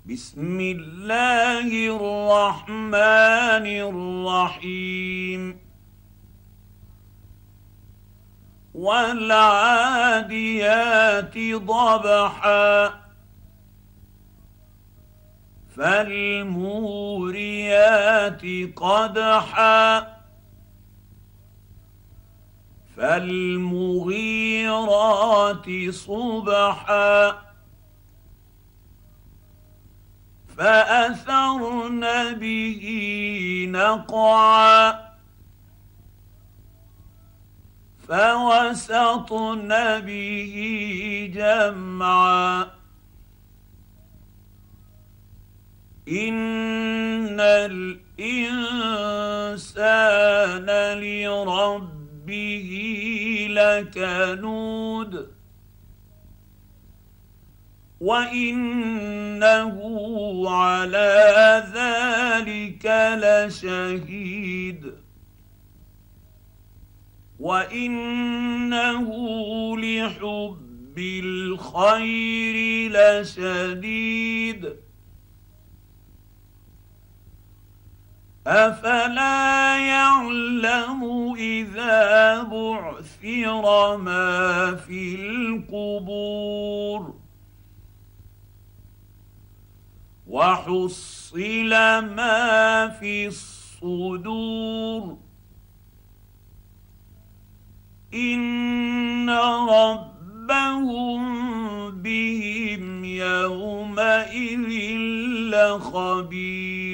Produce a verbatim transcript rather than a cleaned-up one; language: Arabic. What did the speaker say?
بسم الله الرحمن الرحيم والعاديات ضبحا فالموريات قدحا فالمغيرات صبحا فأثرن به نقعا فوسطن به جمعا إن الإنسان لربه لكنود وإنه على ذلك لشهيد وإنه لحب الخير لشديد أفلا يعلم إذا بعثر ما في القبور وحصل ما في الصدور إن ربهم بهم يومئذ لخبير